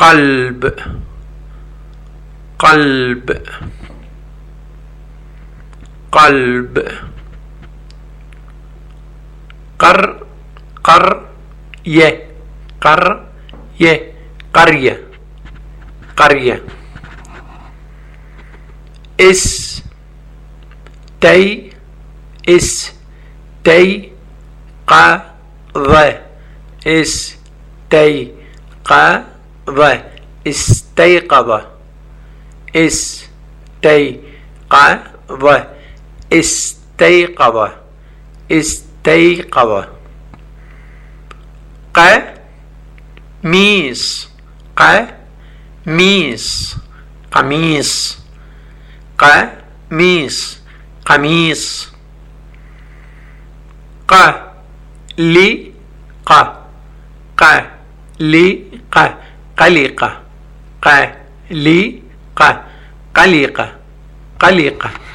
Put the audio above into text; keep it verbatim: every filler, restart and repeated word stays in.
قلب قلب قلب قر قر يه قر يه قرية قرية اس تي اس تي قا ظ اس تي قا ظ استيقظ استيقظ استيقظ استيقظ قميص قميص قميص قميص قميص قلق قلق قلق قلق قلق قلق